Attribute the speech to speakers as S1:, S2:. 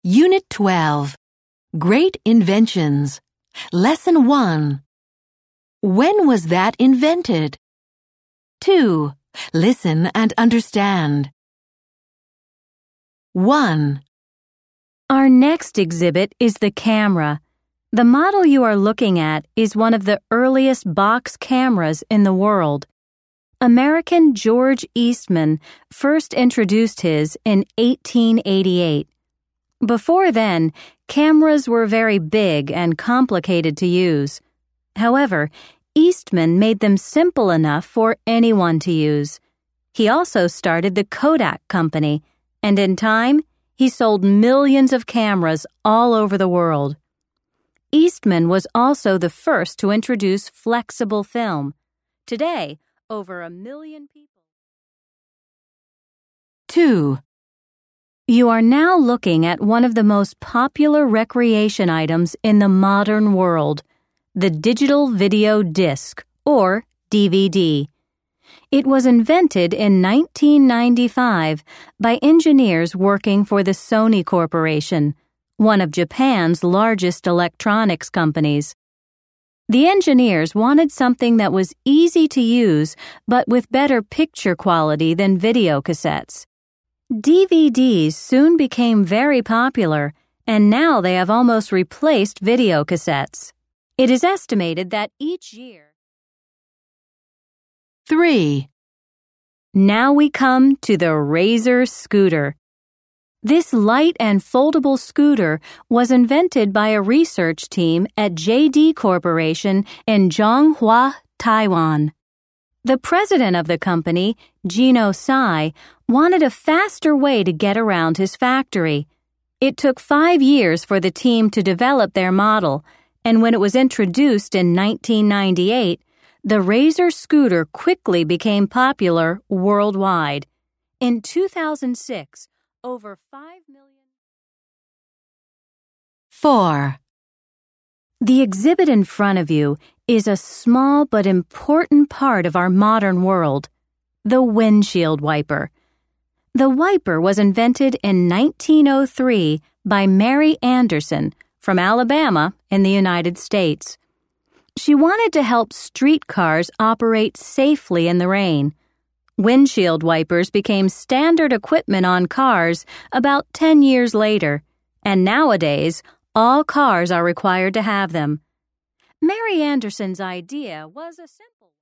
S1: Unit 12. Great Inventions. Lesson 1. When was that invented? 2. Listen and understand. 1.
S2: Our next exhibit is the camera. The model you are looking at is one of the earliest box cameras in the world. American George Eastman first introduced his in 1888. Before then, cameras were very big and complicated to use. However, Eastman made them simple enough for anyone to use. He also started the Kodak Company, and in time, he sold millions of cameras all over the world. Eastman was also the first to introduce flexible film. Today, over 1 million people.
S1: 2.
S2: You are now looking at one of the most popular recreation items in the modern world, the digital video disc, or DVD. It was invented in 1995 by engineers working for the Sony Corporation, one of Japan's largest electronics companies. The engineers wanted something that was easy to use but with better picture quality than video cassettes. DVDs soon became very popular, and now they have almost replaced video cassettes. It is estimated that each year...
S1: 3.
S2: Now we come to the Razor scooter. This light and foldable scooter was invented by a research team at JD Corporation in Zhonghua, Taiwan. The president of the company, Gino Tsai, wanted a faster way to get around his factory. It took 5 years for the team to develop their model, and when it was introduced in 1998, the Razor scooter quickly became popular worldwide. In 2006, over 5 million...
S1: 4.
S2: The exhibit in front of you is a small but important part of our modern world, the windshield wiper. The wiper was invented in 1903 by Mary Anderson from Alabama in the United States. She wanted to help streetcars operate safely in the rain. Windshield wipers became standard equipment on cars about 10 years later, and nowadays, all cars are required to have them. Mary Anderson's idea was a simple one.